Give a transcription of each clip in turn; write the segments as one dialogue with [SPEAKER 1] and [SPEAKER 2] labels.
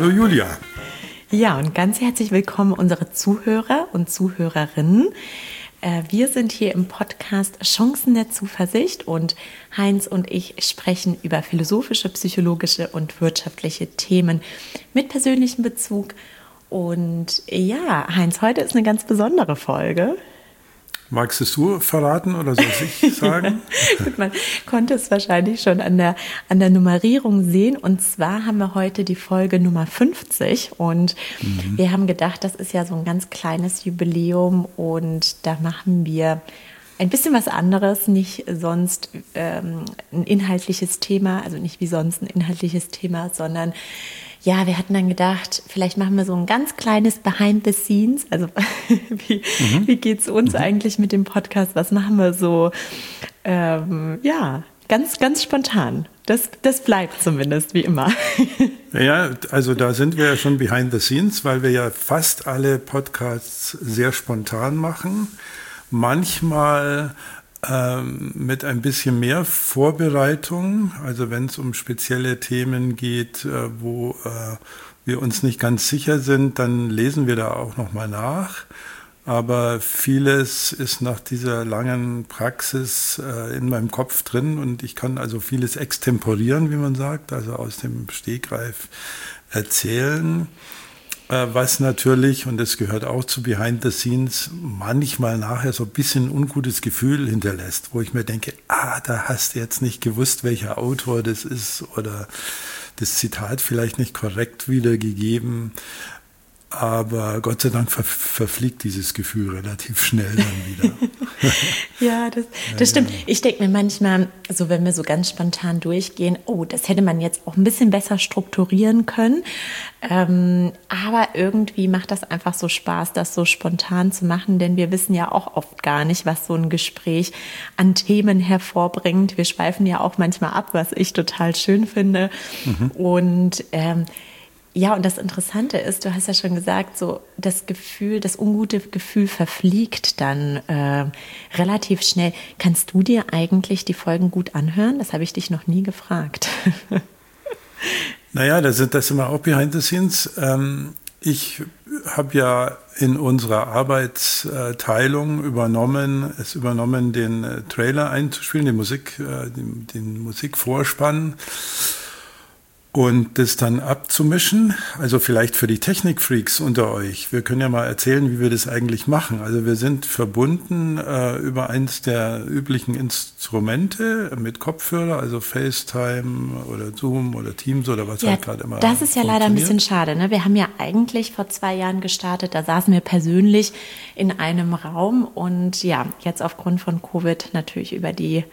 [SPEAKER 1] Hallo Julia.
[SPEAKER 2] Ja, und ganz herzlich willkommen unsere Zuhörer und Zuhörerinnen. Wir sind hier im Podcast Chancen der Zuversicht und Heinz und ich sprechen über philosophische, psychologische und wirtschaftliche Themen mit persönlichem Bezug. Und ja, Heinz, heute ist eine ganz besondere Folge.
[SPEAKER 1] Magst es du verraten oder soll ich sagen?
[SPEAKER 2] Gut, man konnte es wahrscheinlich schon an der Nummerierung sehen. Und zwar haben wir heute die Folge Nummer 50. Und wir haben gedacht, das ist ja so ein ganz kleines Jubiläum. Und da machen wir ein bisschen was anderes, nicht sonst ein inhaltliches Thema, also nicht wie sonst ein inhaltliches Thema, sondern ja, wir hatten dann gedacht, vielleicht machen wir so ein ganz kleines Behind the Scenes. Also wie geht's uns eigentlich mit dem Podcast? Was machen wir so? Ja, ganz, ganz spontan. Das bleibt zumindest wie immer.
[SPEAKER 1] Ja, also da sind wir ja schon behind the scenes, weil wir ja fast alle Podcasts sehr spontan machen. Manchmal mit ein bisschen mehr Vorbereitung, also wenn es um spezielle Themen geht, wo wir uns nicht ganz sicher sind, dann lesen wir da auch nochmal nach. Aber vieles ist nach dieser langen Praxis in meinem Kopf drin und ich kann also vieles extemporieren, wie man sagt, also aus dem Stegreif erzählen. Was natürlich, und das gehört auch zu Behind the Scenes, manchmal nachher so ein bisschen ein ungutes Gefühl hinterlässt, wo ich mir denke, da hast du jetzt nicht gewusst, welcher Autor das ist oder das Zitat vielleicht nicht korrekt wiedergegeben. Aber Gott sei Dank verfliegt dieses Gefühl relativ schnell dann wieder.
[SPEAKER 2] Ja, das stimmt. Ich denke mir manchmal, so wenn wir so ganz spontan durchgehen, das hätte man jetzt auch ein bisschen besser strukturieren können. Aber irgendwie macht das einfach so Spaß, das so spontan zu machen, denn wir wissen ja auch oft gar nicht, was so ein Gespräch an Themen hervorbringt. Wir schweifen ja auch manchmal ab, was ich total schön finde. Und ja, und das Interessante ist, du hast ja schon gesagt, so das ungute Gefühl verfliegt dann relativ schnell. Kannst du dir eigentlich die Folgen gut anhören? Das habe ich dich noch nie gefragt.
[SPEAKER 1] Naja, das sind wir auch behind the scenes. Ich habe ja in unserer Arbeitsteilung übernommen, den Trailer einzuspielen, den Musikvorspann. Und das dann abzumischen, also vielleicht für die Technikfreaks unter euch. Wir können ja mal erzählen, wie wir das eigentlich machen. Also wir sind verbunden über eins der üblichen Instrumente mit Kopfhörer, also FaceTime oder Zoom oder Teams oder was halt gerade immer.
[SPEAKER 2] Das ist ja leider ein bisschen schade, ne? Wir haben ja eigentlich vor 2 Jahren gestartet, da saßen wir persönlich in einem Raum und ja, jetzt aufgrund von Covid natürlich über die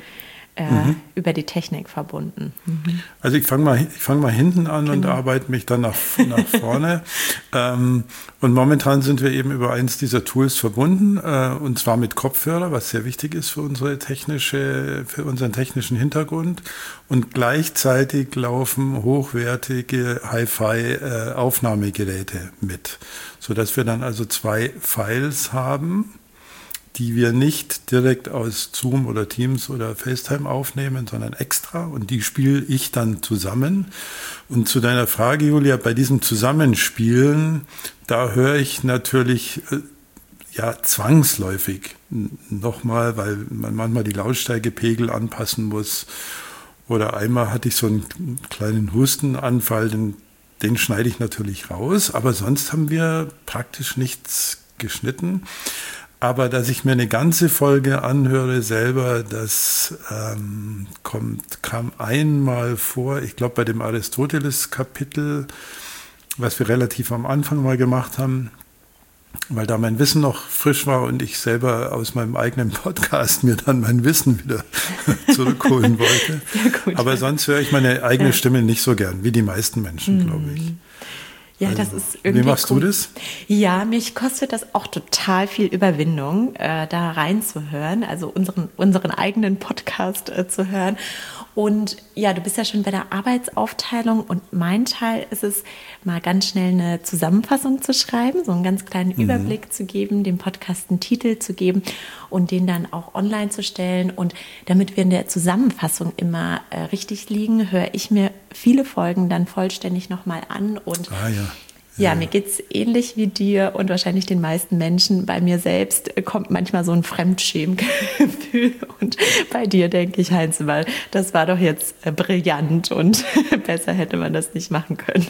[SPEAKER 2] Technik verbunden.
[SPEAKER 1] Also ich fang mal hinten an und arbeite mich dann nach vorne. Und momentan sind wir eben über eins dieser Tools verbunden, und zwar mit Kopfhörer, was sehr wichtig ist für unseren technischen Hintergrund. Und gleichzeitig laufen hochwertige Hi-Fi Aufnahmegeräte mit, sodass wir dann also 2 Files haben, die wir nicht direkt aus Zoom oder Teams oder FaceTime aufnehmen, sondern extra, und die spiele ich dann zusammen. Und zu deiner Frage, Julia, bei diesem Zusammenspielen, da höre ich natürlich zwangsläufig nochmal, weil man manchmal die Lautstärkepegel anpassen muss. Oder einmal hatte ich so einen kleinen Hustenanfall, den schneide ich natürlich raus, aber sonst haben wir praktisch nichts geschnitten. Aber dass ich mir eine ganze Folge anhöre selber, das kam einmal vor, ich glaube bei dem Aristoteles-Kapitel, was wir relativ am Anfang mal gemacht haben, weil da mein Wissen noch frisch war und ich selber aus meinem eigenen Podcast mir dann mein Wissen wieder zurückholen wollte. Gut, aber sonst höre ich meine eigene Stimme nicht so gern, wie die meisten Menschen, glaube ich.
[SPEAKER 2] Ja,
[SPEAKER 1] also,
[SPEAKER 2] das ist irgendwie.
[SPEAKER 1] Wie machst du das?
[SPEAKER 2] Ja, mich kostet das auch total viel Überwindung, da reinzuhören, also unseren eigenen Podcast zu hören. Und ja, du bist ja schon bei der Arbeitsaufteilung und mein Teil ist es, mal ganz schnell eine Zusammenfassung zu schreiben, so einen ganz kleinen Überblick zu geben, dem Podcast einen Titel zu geben und den dann auch online zu stellen. Und damit wir in der Zusammenfassung immer richtig liegen, höre ich mir viele Folgen dann vollständig nochmal an und ja, mir geht es ähnlich wie dir und wahrscheinlich den meisten Menschen. Bei mir selbst kommt manchmal so ein Fremdschämgefühl. Und bei dir denke ich, Heinz, weil das war doch jetzt brillant und besser hätte man das nicht machen können.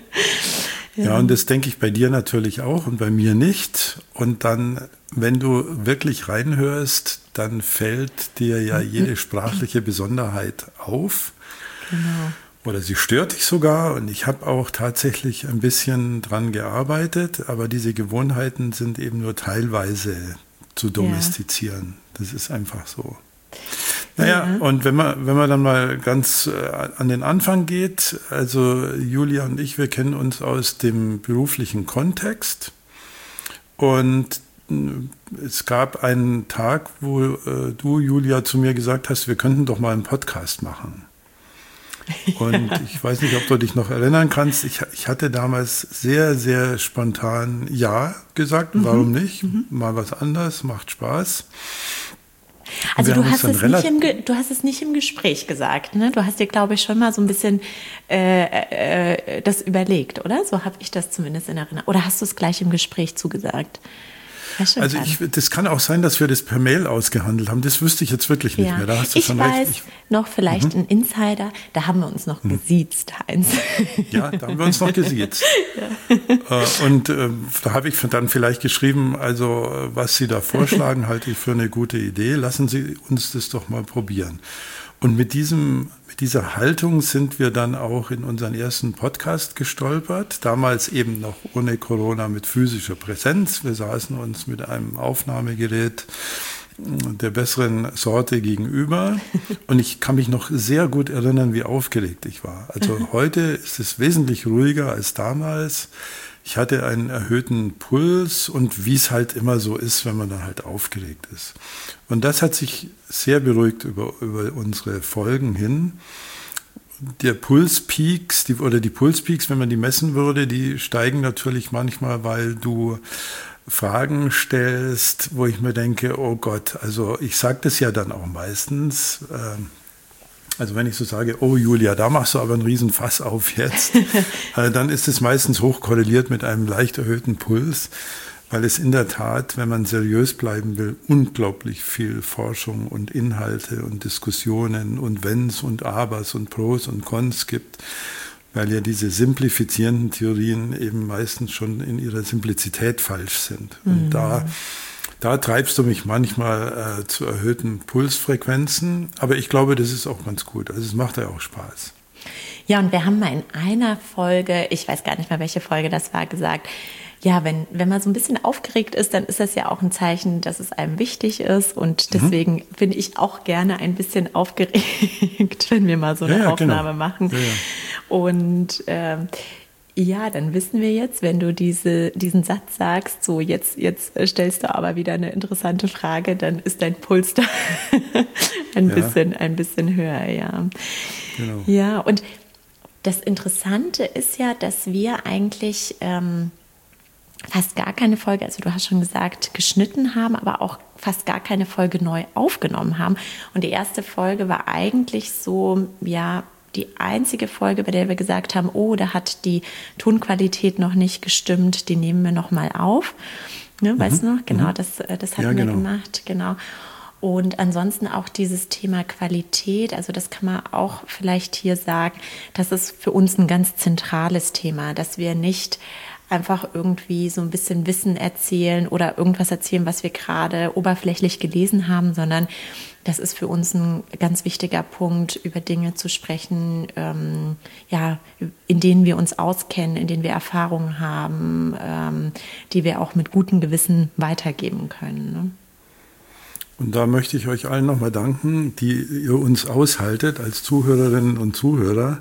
[SPEAKER 1] Ja, und das denke ich bei dir natürlich auch und bei mir nicht. Und dann, wenn du wirklich reinhörst, dann fällt dir ja jede sprachliche Besonderheit auf.
[SPEAKER 2] Genau.
[SPEAKER 1] Oder sie stört dich sogar und ich habe auch tatsächlich ein bisschen dran gearbeitet, aber diese Gewohnheiten sind eben nur teilweise zu domestizieren. Das ist einfach so. Naja, und wenn man dann mal ganz an den Anfang geht, also Julia und ich, wir kennen uns aus dem beruflichen Kontext und es gab einen Tag, wo du, Julia, zu mir gesagt hast, wir könnten doch mal einen Podcast machen. Und ich weiß nicht, ob du dich noch erinnern kannst. Ich hatte damals sehr, sehr spontan Ja gesagt. Warum nicht? Mal was anderes, macht Spaß.
[SPEAKER 2] Also du hast es nicht im Gespräch gesagt, ne? Du hast dir, glaube ich, schon mal so ein bisschen das überlegt, oder? So habe ich das zumindest in Erinnerung. Oder hast du es gleich im Gespräch zugesagt?
[SPEAKER 1] Also das kann auch sein, dass wir das per Mail ausgehandelt haben. Das wüsste ich jetzt wirklich nicht mehr. Da hast du schon recht.
[SPEAKER 2] Ich weiß noch vielleicht ein Insider, da haben wir uns noch gesiezt, Heinz.
[SPEAKER 1] Ja, da haben wir uns noch gesiezt. Und da habe ich dann vielleicht geschrieben, also was Sie da vorschlagen, halte ich für eine gute Idee. Lassen Sie uns das doch mal probieren. Und mit dieser Haltung sind wir dann auch in unseren ersten Podcast gestolpert. Damals eben noch ohne Corona mit physischer Präsenz. Wir saßen uns mit einem Aufnahmegerät der besseren Sorte gegenüber. Und ich kann mich noch sehr gut erinnern, wie aufgeregt ich war. Also heute ist es wesentlich ruhiger als damals. Ich hatte einen erhöhten Puls und wie es halt immer so ist, wenn man dann halt aufgeregt ist. Und das hat sich sehr beruhigt über unsere Folgen hin. Die Pulspeaks, die Pulspeaks, wenn man die messen würde, die steigen natürlich manchmal, weil du Fragen stellst, wo ich mir denke, oh Gott, also ich sage das ja dann auch meistens, also wenn ich so sage, oh Julia, da machst du aber einen riesen Fass auf jetzt, dann ist es meistens hochkorreliert mit einem leicht erhöhten Puls, weil es in der Tat, wenn man seriös bleiben will, unglaublich viel Forschung und Inhalte und Diskussionen und Wenns und Abers und Pros und Cons gibt, weil ja diese simplifizierenden Theorien eben meistens schon in ihrer Simplizität falsch sind. Und da treibst du mich manchmal zu erhöhten Pulsfrequenzen, aber ich glaube, das ist auch ganz gut. Also es macht ja auch Spaß.
[SPEAKER 2] Ja, und wir haben mal in einer Folge, ich weiß gar nicht mehr, welche Folge das war, gesagt, ja, wenn man so ein bisschen aufgeregt ist, dann ist das ja auch ein Zeichen, dass es einem wichtig ist. Und deswegen bin ich auch gerne ein bisschen aufgeregt, wenn wir mal so eine Aufnahme machen. Ja, ja. Und ja, dann wissen wir jetzt, wenn du diesen Satz sagst, so jetzt stellst du aber wieder eine interessante Frage, dann ist dein Puls da ein bisschen höher, ja. Genau. Ja, und das Interessante ist ja, dass wir eigentlich fast gar keine Folge, also du hast schon gesagt, geschnitten haben, aber auch fast gar keine Folge neu aufgenommen haben. Und die erste Folge war eigentlich so, ja, die einzige Folge, bei der wir gesagt haben, oh, da hat die Tonqualität noch nicht gestimmt, die nehmen wir noch mal auf. Ne, weißt du noch? Genau, das hatten wir gemacht, genau. Und ansonsten auch dieses Thema Qualität, also das kann man auch vielleicht hier sagen, das ist für uns ein ganz zentrales Thema, dass wir nicht einfach irgendwie so ein bisschen Wissen erzählen oder irgendwas erzählen, was wir gerade oberflächlich gelesen haben, sondern das ist für uns ein ganz wichtiger Punkt, über Dinge zu sprechen, in denen wir uns auskennen, in denen wir Erfahrungen haben, die wir auch mit gutem Gewissen weitergeben können. Ne?
[SPEAKER 1] Und da möchte ich euch allen nochmal danken, die ihr uns aushaltet als Zuhörerinnen und Zuhörer,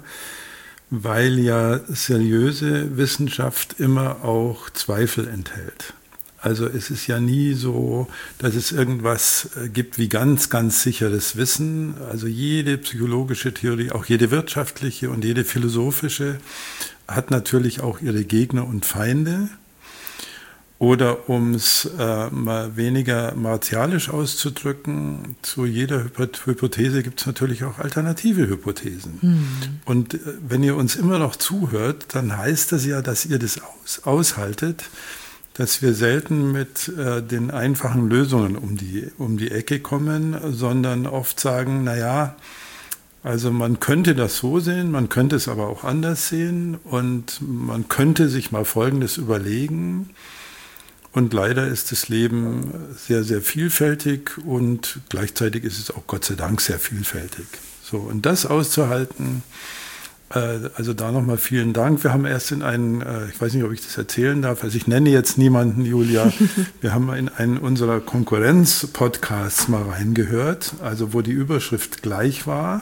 [SPEAKER 1] weil ja seriöse Wissenschaft immer auch Zweifel enthält. Also es ist ja nie so, dass es irgendwas gibt wie ganz, ganz sicheres Wissen. Also jede psychologische Theorie, auch jede wirtschaftliche und jede philosophische, hat natürlich auch ihre Gegner und Feinde. Oder um es mal weniger martialisch auszudrücken, zu jeder Hypothese gibt es natürlich auch alternative Hypothesen. Und wenn ihr uns immer noch zuhört, dann heißt das ja, dass ihr das aushaltet, dass wir selten mit den einfachen Lösungen um die Ecke kommen, sondern oft sagen, naja, also man könnte das so sehen, man könnte es aber auch anders sehen und man könnte sich mal Folgendes überlegen. Und leider ist das Leben sehr, sehr vielfältig und gleichzeitig ist es auch Gott sei Dank sehr vielfältig. So, und das auszuhalten, also da nochmal vielen Dank. Wir haben erst in einen, ich weiß nicht, ob ich das erzählen darf, also ich nenne jetzt niemanden, Julia, wir haben in einen unserer Konkurrenz-Podcasts mal reingehört, also wo die Überschrift gleich war,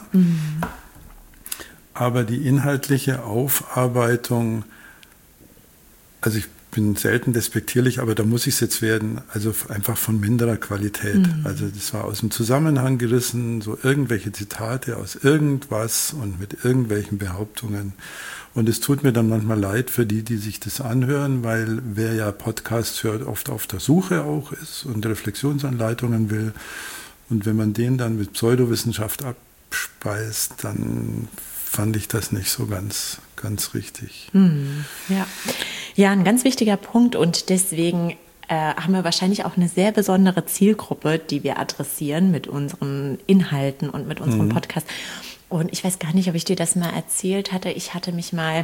[SPEAKER 1] aber die inhaltliche Aufarbeitung, also ich bin selten despektierlich, aber da muss ich es jetzt werden, also einfach von minderer Qualität. Also das war aus dem Zusammenhang gerissen, so irgendwelche Zitate aus irgendwas und mit irgendwelchen Behauptungen. Und es tut mir dann manchmal leid für die sich das anhören, weil wer ja Podcasts hört, oft auf der Suche auch ist und Reflexionsanleitungen will. Und wenn man den dann mit Pseudowissenschaft abspeist, dann fand ich das nicht so ganz richtig.
[SPEAKER 2] Ja. Ja, ein ganz wichtiger Punkt und deswegen haben wir wahrscheinlich auch eine sehr besondere Zielgruppe, die wir adressieren mit unseren Inhalten und mit unserem Podcast. Und ich weiß gar nicht, ob ich dir das mal erzählt hatte. Ich hatte mich mal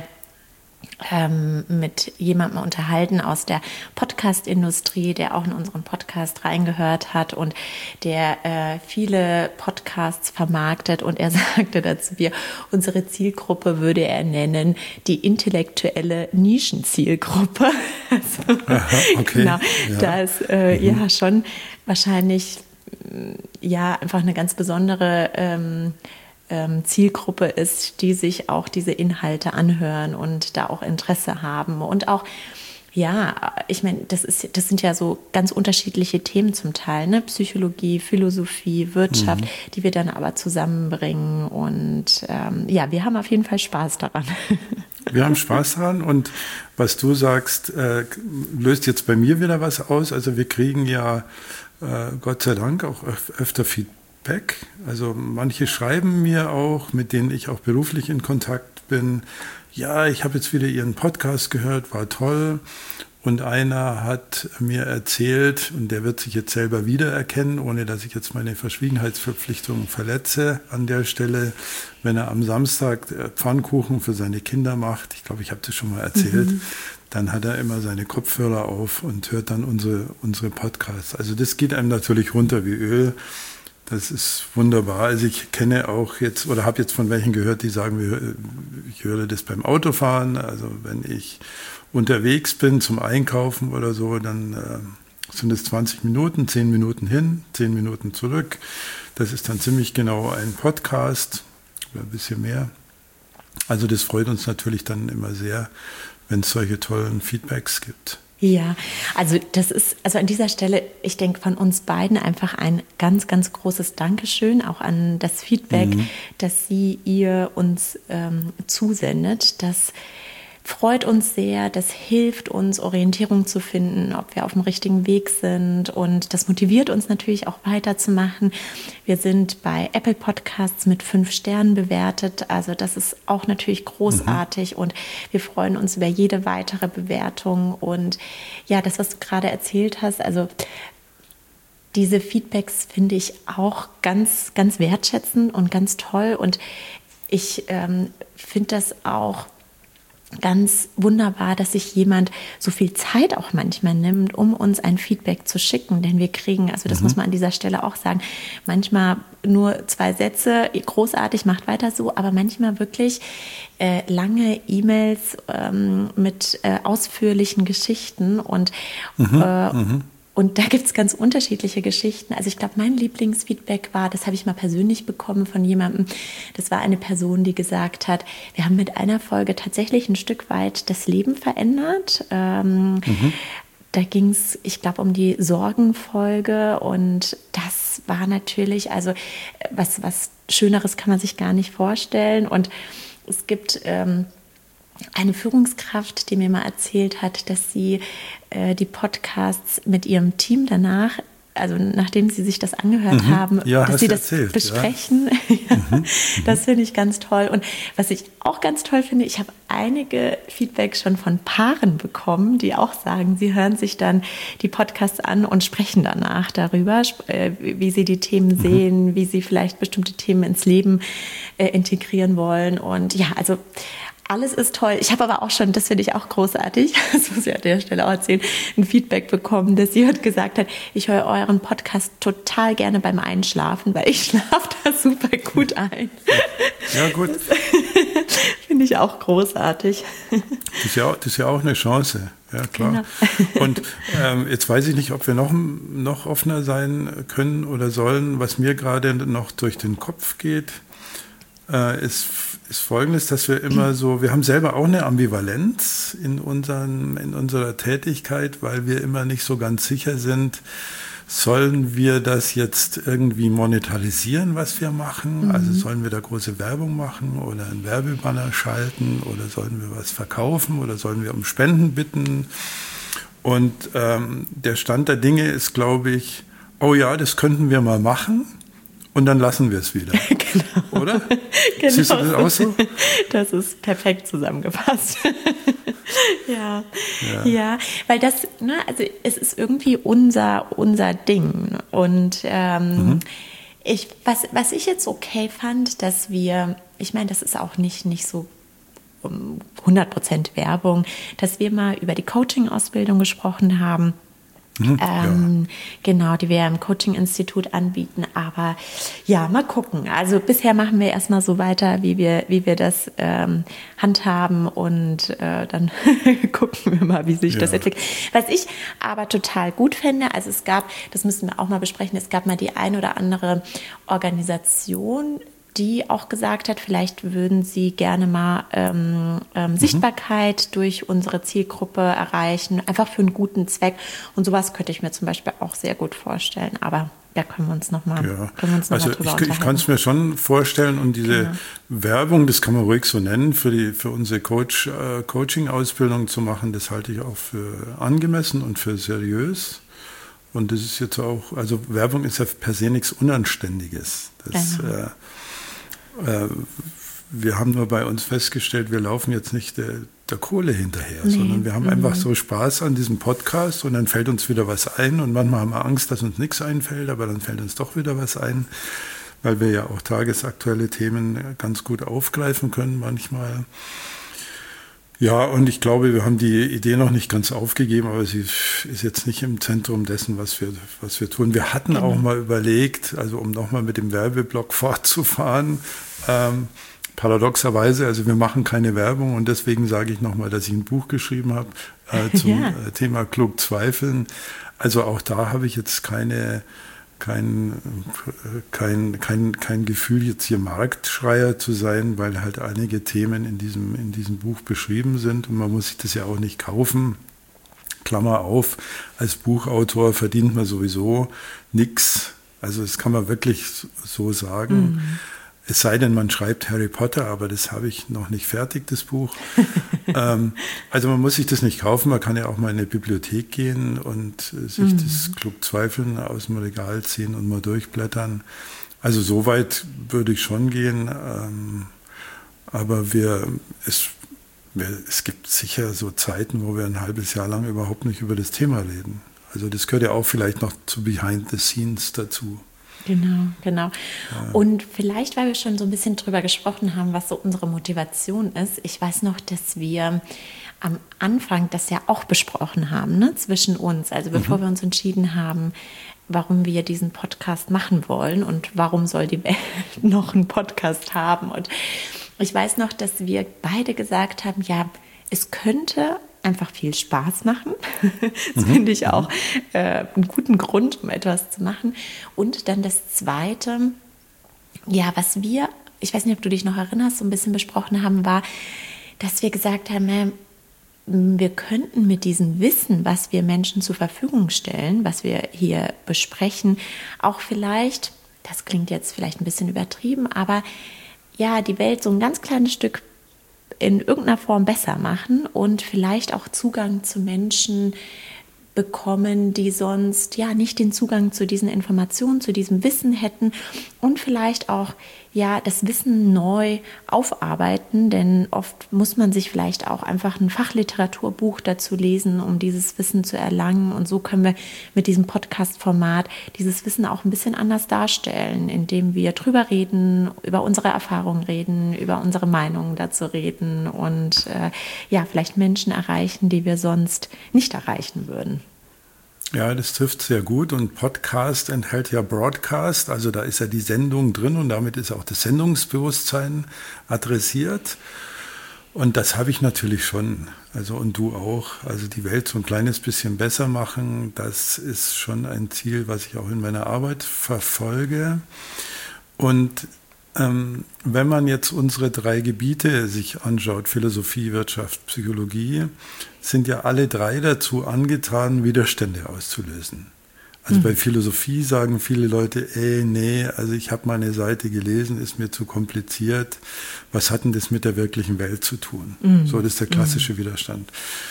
[SPEAKER 2] mit jemandem unterhalten aus der Podcast-Industrie, der auch in unseren Podcast reingehört hat und der viele Podcasts vermarktet. Und er sagte dazu, unsere Zielgruppe würde er nennen die intellektuelle Nischenzielgruppe. Also,
[SPEAKER 1] aha, okay.
[SPEAKER 2] Genau,
[SPEAKER 1] ja.
[SPEAKER 2] Da ist ja schon wahrscheinlich ja einfach eine ganz besondere Zielgruppe ist, die sich auch diese Inhalte anhören und da auch Interesse haben und auch, ja, ich meine, das sind ja so ganz unterschiedliche Themen zum Teil, ne? Psychologie, Philosophie, Wirtschaft, die wir dann aber zusammenbringen und ja, wir haben auf jeden Fall Spaß daran.
[SPEAKER 1] Wir haben Spaß daran und was du sagst, löst jetzt bei mir wieder was aus. Also wir kriegen ja Gott sei Dank auch öfter Feedback. Also manche schreiben mir auch, mit denen ich auch beruflich in Kontakt bin, ja, ich habe jetzt wieder Ihren Podcast gehört, war toll. Und einer hat mir erzählt, und der wird sich jetzt selber wiedererkennen, ohne dass ich jetzt meine Verschwiegenheitsverpflichtung verletze an der Stelle, wenn er am Samstag Pfannkuchen für seine Kinder macht, ich glaube, ich habe das schon mal erzählt, dann hat er immer seine Kopfhörer auf und hört dann unsere Podcasts. Also das geht einem natürlich runter wie Öl. Das ist wunderbar. Also ich kenne auch jetzt oder habe jetzt von welchen gehört, die sagen, ich höre das beim Autofahren. Also wenn ich unterwegs bin zum Einkaufen oder so, dann sind es 20 Minuten, 10 Minuten hin, 10 Minuten zurück. Das ist dann ziemlich genau ein Podcast oder ein bisschen mehr. Also das freut uns natürlich dann immer sehr, wenn es solche tollen Feedbacks gibt.
[SPEAKER 2] Ja, also das ist, also an dieser Stelle, ich denke von uns beiden einfach ein ganz, ganz großes Dankeschön auch an das Feedback, das ihr uns zusendet. Das freut uns sehr, das hilft uns, Orientierung zu finden, ob wir auf dem richtigen Weg sind und das motiviert uns natürlich auch weiterzumachen. Wir sind bei Apple Podcasts mit 5 Sternen bewertet, also das ist auch natürlich großartig und wir freuen uns über jede weitere Bewertung und ja, das, was du gerade erzählt hast, also diese Feedbacks finde ich auch ganz, ganz wertschätzend und ganz toll und ich finde das auch ganz wunderbar, dass sich jemand so viel Zeit auch manchmal nimmt, um uns ein Feedback zu schicken. Denn wir kriegen, also das muss man an dieser Stelle auch sagen, manchmal nur 2 Sätze, großartig, macht weiter so, aber manchmal wirklich lange E-Mails mit ausführlichen Geschichten und und da gibt es ganz unterschiedliche Geschichten. Also ich glaube, mein Lieblingsfeedback war, das habe ich mal persönlich bekommen von jemandem, das war eine Person, die gesagt hat, wir haben mit einer Folge tatsächlich ein Stück weit das Leben verändert. da ging es, ich glaube, um die Sorgenfolge und das war natürlich, also was Schöneres kann man sich gar nicht vorstellen und es gibt eine Führungskraft, die mir mal erzählt hat, dass sie die Podcasts mit ihrem Team danach, also nachdem sie sich das angehört haben, dass sie das erzählt, besprechen. Ja. Das finde ich ganz toll. Und was ich auch ganz toll finde, ich habe einige Feedbacks schon von Paaren bekommen, die auch sagen, sie hören sich dann die Podcasts an und sprechen danach darüber, wie sie die Themen sehen, wie sie vielleicht bestimmte Themen ins Leben integrieren wollen. Und ja, also alles ist toll. Ich habe aber auch schon, das finde ich auch großartig, das muss ich an der Stelle auch erzählen, ein Feedback bekommen, dass jemand gesagt hat, ich höre euren Podcast total gerne beim Einschlafen, weil ich schlafe da super gut ein.
[SPEAKER 1] Ja, gut.
[SPEAKER 2] Das finde ich auch großartig.
[SPEAKER 1] Das ist ja auch eine Chance. Ja, klar. Genau. Und jetzt weiß ich nicht, ob wir noch offener sein können oder sollen. Was mir gerade noch durch den Kopf geht, ist Folgendes, dass wir immer so, wir haben selber auch eine Ambivalenz in unserer Tätigkeit, weil wir immer nicht so ganz sicher sind, sollen wir das jetzt irgendwie monetarisieren, was wir machen? Also sollen wir da große Werbung machen oder einen Werbebanner schalten oder sollen wir was verkaufen oder sollen wir um Spenden bitten? Und der Stand der Dinge ist, glaube ich, oh ja, das könnten wir mal machen. Und dann lassen wir es wieder. Genau. Oder?
[SPEAKER 2] Genau.
[SPEAKER 1] Siehst du das auch so?
[SPEAKER 2] Das ist perfekt zusammengefasst. Ja, weil das, ne, also es ist irgendwie unser Ding. Und was ich jetzt okay fand, dass wir, ich meine, das ist auch nicht so 100% Werbung, dass wir mal über die Coaching-Ausbildung gesprochen haben. Genau, die wir im Coaching-Institut anbieten, aber ja, mal gucken. Also bisher machen wir erstmal so weiter, wie wir das handhaben und dann gucken wir mal, wie sich das entwickelt. Was ich aber total gut finde, also es gab, das müssen wir auch mal besprechen, es gab mal die ein oder andere Organisation, die auch gesagt hat, vielleicht würden sie gerne mal Sichtbarkeit durch unsere Zielgruppe erreichen, einfach für einen guten Zweck. Und sowas könnte ich mir zum Beispiel auch sehr gut vorstellen. Aber da können wir uns noch mal drüber unterhalten.
[SPEAKER 1] Ich kann es mir schon vorstellen und diese Werbung, das kann man ruhig so nennen, für unsere Coaching-Ausbildung zu machen, das halte ich auch für angemessen und für seriös. Und das ist jetzt auch, also Werbung ist ja per se nichts Unanständiges. Wir haben nur bei uns festgestellt, wir laufen jetzt nicht der Kohle hinterher, sondern wir haben einfach so Spaß an diesem Podcast und dann fällt uns wieder was ein und manchmal haben wir Angst, dass uns nichts einfällt, aber dann fällt uns doch wieder was ein, weil wir ja auch tagesaktuelle Themen ganz gut aufgreifen können manchmal. Ja, und ich glaube, wir haben die Idee noch nicht ganz aufgegeben, aber sie ist jetzt nicht im Zentrum dessen, was wir tun. Wir hatten auch mal überlegt, also um nochmal mit dem Werbeblock fortzufahren, paradoxerweise, also wir machen keine Werbung und deswegen sage ich nochmal, dass ich ein Buch geschrieben habe zum Thema Klug zweifeln. Also auch da habe ich jetzt kein Gefühl, jetzt hier Marktschreier zu sein, weil halt einige Themen in diesem Buch beschrieben sind und man muss sich das ja auch nicht kaufen. Klammer auf, als Buchautor verdient man sowieso nichts. Also das kann man wirklich so sagen. Es sei denn, man schreibt Harry Potter, aber das habe ich noch nicht fertig, das Buch. Also man muss sich das nicht kaufen, man kann ja auch mal in eine Bibliothek gehen und sich das Klug zweifeln aus dem Regal ziehen und mal durchblättern. Also so weit würde ich schon gehen, aber es gibt sicher so Zeiten, wo wir ein halbes Jahr lang überhaupt nicht über das Thema reden. Also das gehört ja auch vielleicht noch zu Behind the Scenes dazu.
[SPEAKER 2] Genau. Und vielleicht, weil wir schon so ein bisschen drüber gesprochen haben, was so unsere Motivation ist. Ich weiß noch, dass wir am Anfang das ja auch besprochen haben, ne, zwischen uns. Also bevor wir uns entschieden haben, warum wir diesen Podcast machen wollen und warum soll die Welt noch einen Podcast haben. Und ich weiß noch, dass wir beide gesagt haben, ja, es könnte einfach viel Spaß machen. Das finde ich auch einen guten Grund, um etwas zu machen. Und dann das Zweite, ja, was wir, ich weiß nicht, ob du dich noch erinnerst, so ein bisschen besprochen haben, war, dass wir gesagt haben, wir könnten mit diesem Wissen, was wir Menschen zur Verfügung stellen, was wir hier besprechen, auch vielleicht, das klingt jetzt vielleicht ein bisschen übertrieben, aber ja, die Welt so ein ganz kleines Stück in irgendeiner Form besser machen und vielleicht auch Zugang zu Menschen bekommen, die sonst ja nicht den Zugang zu diesen Informationen, zu diesem Wissen hätten und vielleicht auch ja das Wissen neu aufarbeiten, denn oft muss man sich vielleicht auch einfach ein Fachliteraturbuch dazu lesen, um dieses Wissen zu erlangen, und so können wir mit diesem Podcast-Format dieses Wissen auch ein bisschen anders darstellen, indem wir drüber reden, über unsere Erfahrungen reden, über unsere Meinungen dazu reden und ja, vielleicht Menschen erreichen, die wir sonst nicht erreichen würden.
[SPEAKER 1] Ja, das trifft sehr gut, und Podcast enthält ja Broadcast, also da ist ja die Sendung drin und damit ist auch das Sendungsbewusstsein adressiert, und das habe ich natürlich schon, also und du auch, also die Welt so ein kleines bisschen besser machen, das ist schon ein Ziel, was ich auch in meiner Arbeit verfolge. Und wenn man jetzt unsere 3 Gebiete sich anschaut, Philosophie, Wirtschaft, Psychologie, sind ja alle 3 dazu angetan, Widerstände auszulösen. Also bei Philosophie sagen viele Leute, nee, also ich habe mal eine Seite gelesen, ist mir zu kompliziert. Was hat denn das mit der wirklichen Welt zu tun? So, das ist der klassische Widerstand.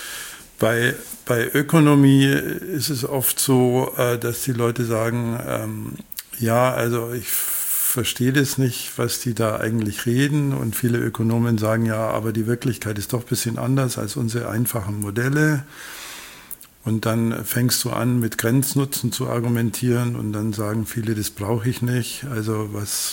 [SPEAKER 1] Bei Ökonomie ist es oft so, dass die Leute sagen, ja, also ich verstehe das nicht, was die da eigentlich reden, und viele Ökonomen sagen, ja, aber die Wirklichkeit ist doch ein bisschen anders als unsere einfachen Modelle, und dann fängst du an, mit Grenznutzen zu argumentieren, und dann sagen viele, das brauche ich nicht, also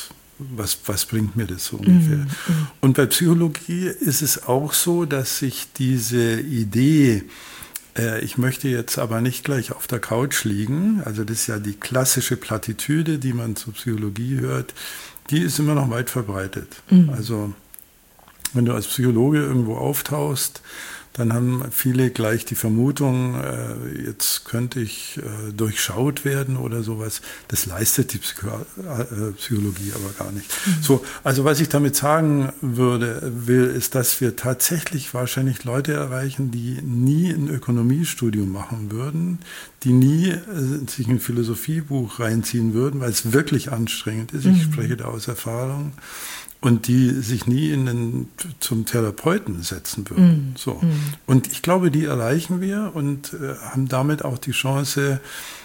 [SPEAKER 1] was bringt mir das so ungefähr? Und bei Psychologie ist es auch so, dass sich diese Idee, ich möchte jetzt aber nicht gleich auf der Couch liegen, also das ist ja die klassische Plattitüde, die man zur Psychologie hört, die ist immer noch weit verbreitet. Also wenn du als Psychologe irgendwo auftauchst, dann haben viele gleich die Vermutung, jetzt könnte ich durchschaut werden oder sowas. Das leistet die Psychologie aber gar nicht. So, also was ich damit sagen will, ist, dass wir tatsächlich wahrscheinlich Leute erreichen, die nie ein Ökonomiestudium machen würden, die nie sich ein Philosophiebuch reinziehen würden, weil es wirklich anstrengend ist. Ich spreche da aus Erfahrung. Und die sich nie zum Therapeuten setzen würden. So. Und ich glaube, die erreichen wir und haben damit auch die Chance,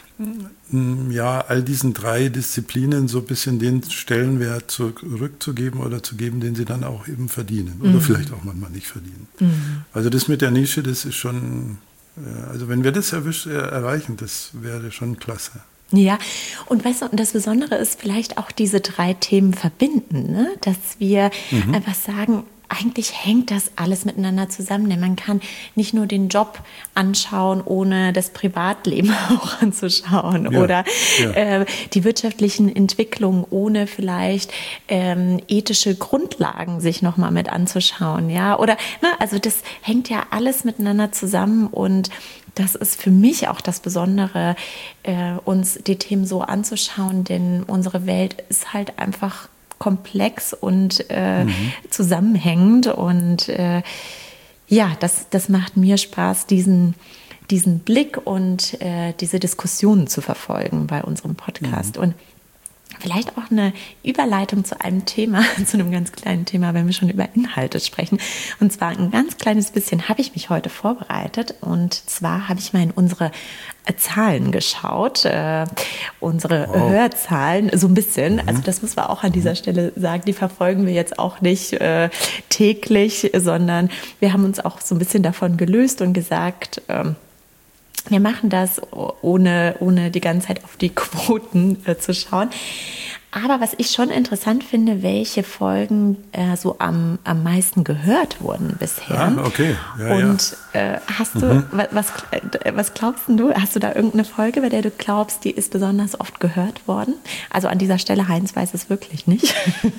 [SPEAKER 1] ja, all diesen 3 Disziplinen so ein bisschen den Stellenwert zurückzugeben oder zu geben, den sie dann auch eben verdienen. Oder vielleicht auch manchmal nicht verdienen. Also das mit der Nische, das ist schon, also wenn wir das erreichen, das wäre schon klasse.
[SPEAKER 2] Ja, und weißt du, und das Besondere ist vielleicht auch diese 3 Themen verbinden, ne? Dass wir einfach sagen, eigentlich hängt das alles miteinander zusammen, denn man kann nicht nur den Job anschauen, ohne das Privatleben auch anzuschauen, oder die wirtschaftlichen Entwicklungen, ohne vielleicht ethische Grundlagen sich nochmal mit anzuschauen, ja, oder, ne, also das hängt ja alles miteinander zusammen, und das ist für mich auch das Besondere, uns die Themen so anzuschauen, denn unsere Welt ist halt einfach komplex und zusammenhängend, und ja, das macht mir Spaß, diesen Blick und diese Diskussionen zu verfolgen bei unserem Podcast. Und vielleicht auch eine Überleitung zu einem Thema, zu einem ganz kleinen Thema, wenn wir schon über Inhalte sprechen. Und zwar ein ganz kleines bisschen habe ich mich heute vorbereitet. Und zwar habe ich mal in unsere Zahlen geschaut, unsere Hörzahlen, so ein bisschen. Also das muss man auch an dieser Stelle sagen, die verfolgen wir jetzt auch nicht täglich, sondern wir haben uns auch so ein bisschen davon gelöst und gesagt, wir machen das, ohne die ganze Zeit auf die Quoten zu schauen. Aber was ich schon interessant finde, welche Folgen so am meisten gehört wurden bisher.
[SPEAKER 1] Ah, okay. Ja,
[SPEAKER 2] und hast du, was glaubst du? Hast du da irgendeine Folge, bei der du glaubst, die ist besonders oft gehört worden? Also an dieser Stelle, Heinz weiß es wirklich nicht.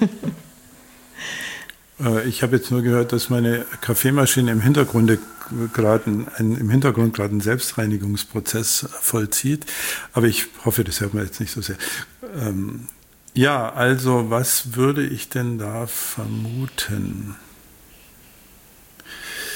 [SPEAKER 1] Ich habe jetzt nur gehört, dass meine Kaffeemaschine im Hintergrund gerade einen Selbstreinigungsprozess vollzieht. Aber ich hoffe, das hört man jetzt nicht so sehr. Ja, also was würde ich denn da vermuten?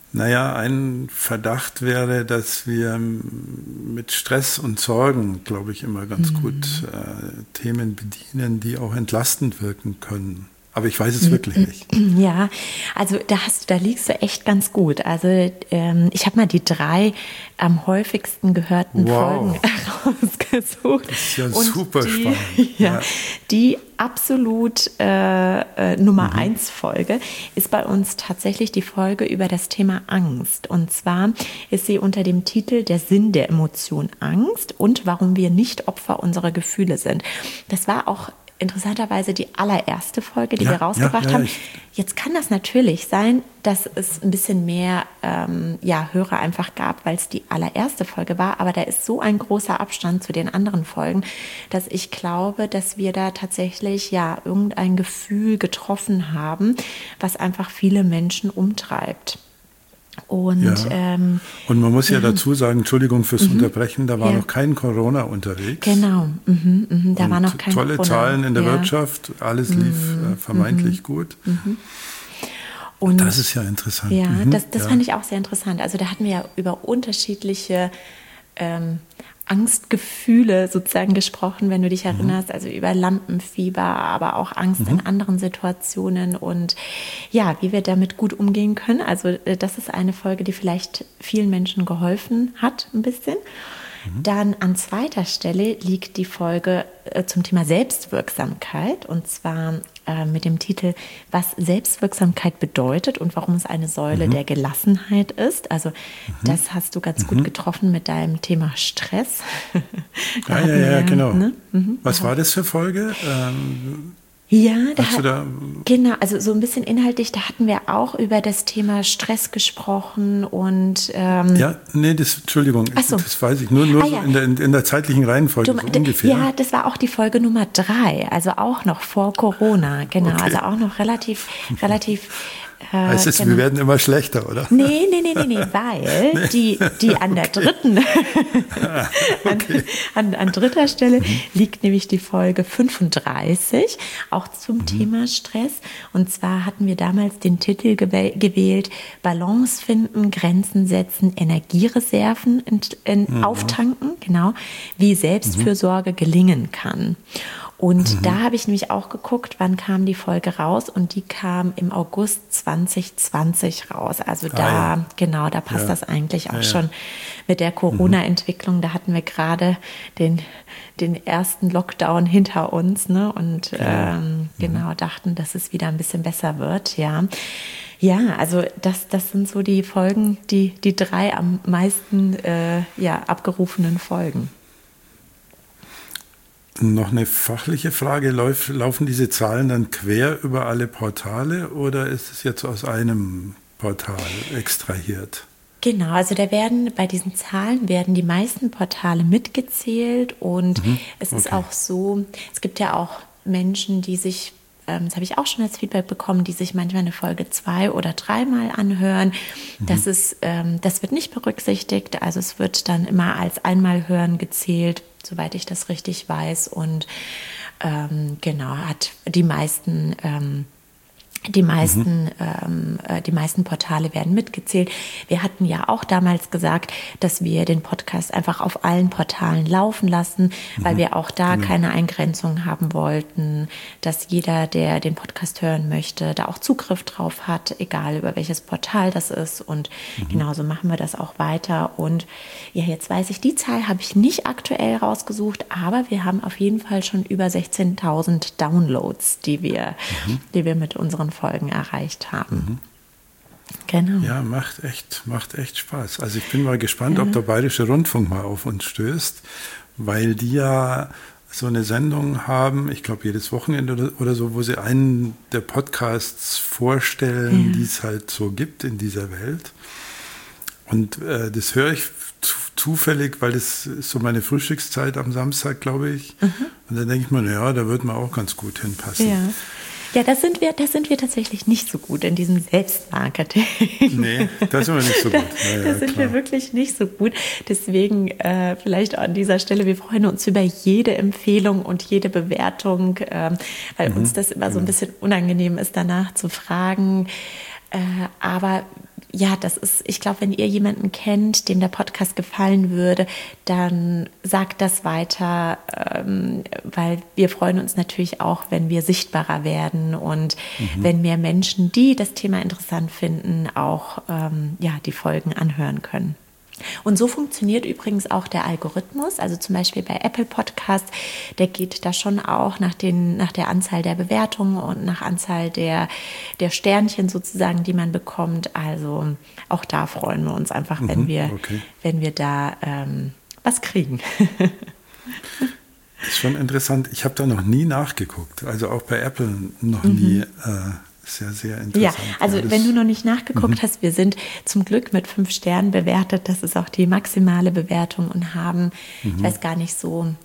[SPEAKER 1] Naja, ein Verdacht wäre, dass wir mit Stress und Sorgen, glaube ich, immer ganz gut Themen bedienen, die auch entlastend wirken können. Aber ich weiß es wirklich nicht.
[SPEAKER 2] Ja, also da liegst du echt ganz gut. Also ich habe mal die 3 am häufigsten gehörten Folgen rausgesucht.
[SPEAKER 1] Das ist ja super spannend.
[SPEAKER 2] Ja, die absolut Nummer 1 Folge ist bei uns tatsächlich die Folge über das Thema Angst. Und zwar ist sie unter dem Titel Der Sinn der Emotion Angst und warum wir nicht Opfer unserer Gefühle sind. Das war auch interessanterweise die allererste Folge, die wir rausgebracht haben. Jetzt kann das natürlich sein, dass es ein bisschen mehr Hörer einfach gab, weil es die allererste Folge war. Aber da ist so ein großer Abstand zu den anderen Folgen, dass ich glaube, dass wir da tatsächlich irgendein Gefühl getroffen haben, was einfach viele Menschen umtreibt. Und
[SPEAKER 1] man muss ja dazu sagen, Entschuldigung fürs Unterbrechen, da war noch kein Corona unterwegs.
[SPEAKER 2] Genau, da war noch kein
[SPEAKER 1] tolle
[SPEAKER 2] Corona.
[SPEAKER 1] Zahlen in der Wirtschaft, alles lief vermeintlich gut. Und das ist ja interessant.
[SPEAKER 2] Ja, das fand ich auch sehr interessant. Also da hatten wir ja über unterschiedliche Angstgefühle sozusagen gesprochen, wenn du dich erinnerst, also über Lampenfieber, aber auch Angst in anderen Situationen und wie wir damit gut umgehen können. Also das ist eine Folge, die vielleicht vielen Menschen geholfen hat, ein bisschen. Dann an zweiter Stelle liegt die Folge zum Thema Selbstwirksamkeit und zwar mit dem Titel Was Selbstwirksamkeit bedeutet und warum es eine Säule der Gelassenheit ist. Also das hast du ganz gut getroffen mit deinem Thema Stress.
[SPEAKER 1] Genau. Ne? Was war das für Folge?
[SPEAKER 2] Genau, also so ein bisschen inhaltlich, da hatten wir auch über das Thema Stress gesprochen und
[SPEAKER 1] Entschuldigung, das weiß ich, nur in der zeitlichen Reihenfolge so ungefähr.
[SPEAKER 2] Ja, das war auch die Folge Nummer 3, also auch noch vor Corona, genau, also auch noch relativ
[SPEAKER 1] heißt es, wir werden immer schlechter, oder?
[SPEAKER 2] Nee, weil die an der dritten, an dritter Stelle liegt nämlich die Folge 35, auch zum Thema Stress. Und zwar hatten wir damals den Titel gewählt, Balance finden, Grenzen setzen, Energiereserven auftanken, genau, wie Selbstfürsorge gelingen kann. Und da habe ich nämlich auch geguckt, wann kam die Folge raus und die kam im August 2020 raus. Also da passt das eigentlich auch schon mit der Corona-Entwicklung. Da hatten wir gerade den ersten Lockdown hinter uns, ne? Und dachten, dass es wieder ein bisschen besser wird, ja. Ja, also das sind so die Folgen, die 3 am meisten abgerufenen Folgen.
[SPEAKER 1] Noch eine fachliche Frage, laufen diese Zahlen dann quer über alle Portale oder ist es jetzt aus einem Portal extrahiert?
[SPEAKER 2] Genau, also bei diesen Zahlen werden die meisten Portale mitgezählt und es ist auch so, es gibt ja auch Menschen, die sich, das habe ich auch schon als Feedback bekommen, die sich manchmal eine Folge 2 oder 3 Mal anhören. Das wird nicht berücksichtigt, also es wird dann immer als Einmalhören gezählt, soweit ich das richtig weiß und hat die meisten Portale werden mitgezählt. Wir hatten ja auch damals gesagt, dass wir den Podcast einfach auf allen Portalen laufen lassen, weil wir auch da keine Eingrenzung haben wollten, dass jeder, der den Podcast hören möchte, da auch Zugriff drauf hat, egal über welches Portal das ist. Und genauso machen wir das auch weiter. Und ja, jetzt weiß ich, die Zahl habe ich nicht aktuell rausgesucht, aber wir haben auf jeden Fall schon über 16.000 Downloads, die wir mit unseren Folgen erreicht haben. Genau.
[SPEAKER 1] Ja, macht echt Spaß. Also ich bin mal gespannt, ob der Bayerische Rundfunk mal auf uns stößt, weil die ja so eine Sendung haben, ich glaube jedes Wochenende oder so, wo sie einen der Podcasts vorstellen, die es halt so gibt in dieser Welt. Und das höre ich zufällig, weil das ist so meine Frühstückszeit am Samstag, glaube ich. Und dann denke ich mir, da wird man auch ganz gut hinpassen.
[SPEAKER 2] Ja, das sind wir tatsächlich nicht so gut in diesem Selbstmarketing.
[SPEAKER 1] Nee, das sind wir nicht so gut.
[SPEAKER 2] Da sind wir wirklich nicht so gut. Deswegen vielleicht an dieser Stelle, wir freuen uns über jede Empfehlung und jede Bewertung, weil uns das immer so ein bisschen unangenehm ist, danach zu fragen. Aber ja, das ist, ich glaube, wenn ihr jemanden kennt, dem der Podcast gefallen würde, dann sagt das weiter, weil wir freuen uns natürlich auch, wenn wir sichtbarer werden und wenn mehr Menschen, die das Thema interessant finden, auch die Folgen anhören können. Und so funktioniert übrigens auch der Algorithmus, also zum Beispiel bei Apple Podcasts, der geht da schon auch nach der Anzahl der Bewertungen und nach Anzahl der Sternchen sozusagen, die man bekommt. Also auch da freuen wir uns einfach, wenn wir da was kriegen.
[SPEAKER 1] Das ist schon interessant. Ich habe da noch nie nachgeguckt, also auch bei Apple noch nie. Sehr, sehr interessant.
[SPEAKER 2] Ja, also wenn du noch nicht nachgeguckt hast, wir sind zum Glück mit 5 Sternen bewertet. Das ist auch die maximale Bewertung und haben, ich weiß gar nicht,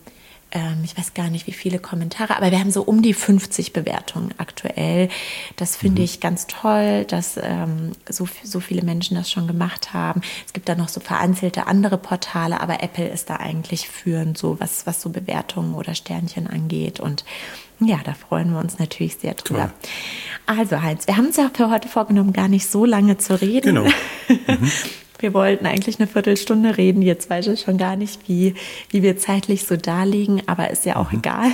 [SPEAKER 2] wie viele Kommentare, aber wir haben so um die 50 Bewertungen aktuell. Das finde ich ganz toll, dass so viele Menschen das schon gemacht haben. Es gibt da noch so vereinzelte andere Portale, aber Apple ist da eigentlich führend, so was so Bewertungen oder Sternchen angeht. Und ja, da freuen wir uns natürlich sehr drüber. Toll. Also Heinz, wir haben uns ja für heute vorgenommen, gar nicht so lange zu reden. Genau. Wir wollten eigentlich eine Viertelstunde reden. Jetzt weiß ich schon gar nicht, wie wir zeitlich so da liegen, aber ist ja auch egal.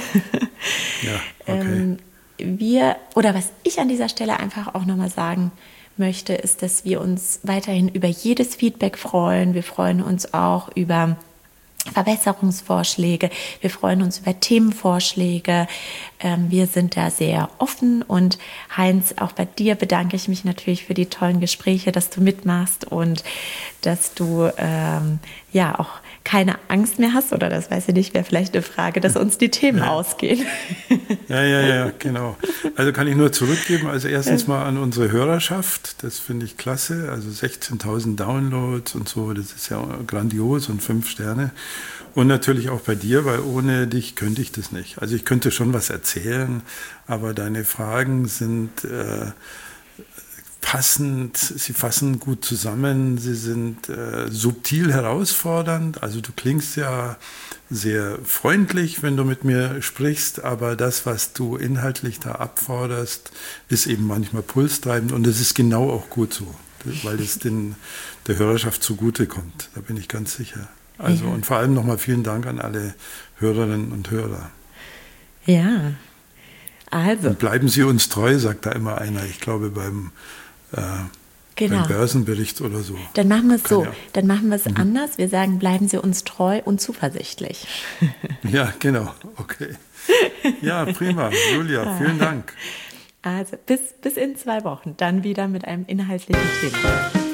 [SPEAKER 1] Ja, okay.
[SPEAKER 2] Was ich an dieser Stelle einfach auch nochmal sagen möchte, ist, dass wir uns weiterhin über jedes Feedback freuen. Wir freuen uns auch über Verbesserungsvorschläge. Wir freuen uns über Themenvorschläge. Wir sind da sehr offen und Heinz, auch bei dir bedanke ich mich natürlich für die tollen Gespräche, dass du mitmachst und dass du auch keine Angst mehr hast, oder das weiß ich nicht, wäre vielleicht eine Frage, dass uns die Themen ausgehen.
[SPEAKER 1] Ja, genau. Also kann ich nur zurückgeben, also erstens mal an unsere Hörerschaft, das finde ich klasse, also 16.000 Downloads und so, das ist ja grandios und 5 Sterne. Und natürlich auch bei dir, weil ohne dich könnte ich das nicht. Also ich könnte schon was erzählen, aber deine Fragen sind passend, sie fassen gut zusammen, sie sind subtil herausfordernd. Also du klingst ja sehr freundlich, wenn du mit mir sprichst, aber das, was du inhaltlich da abforderst, ist eben manchmal pulstreibend und das ist genau auch gut so, weil es der Hörerschaft zugute kommt. Da bin ich ganz sicher. Also und vor allem nochmal vielen Dank an alle Hörerinnen und Hörer.
[SPEAKER 2] Ja, also.
[SPEAKER 1] Und bleiben Sie uns treu, sagt da immer einer. Ich glaube beim Börsenbericht oder so.
[SPEAKER 2] Dann machen wir es so. Dann machen wir es anders. Wir sagen, bleiben Sie uns treu und zuversichtlich.
[SPEAKER 1] Ja, genau. Okay. Ja, prima. Julia, vielen Dank.
[SPEAKER 2] Also bis in 2 Wochen. Dann wieder mit einem inhaltlichen Thema.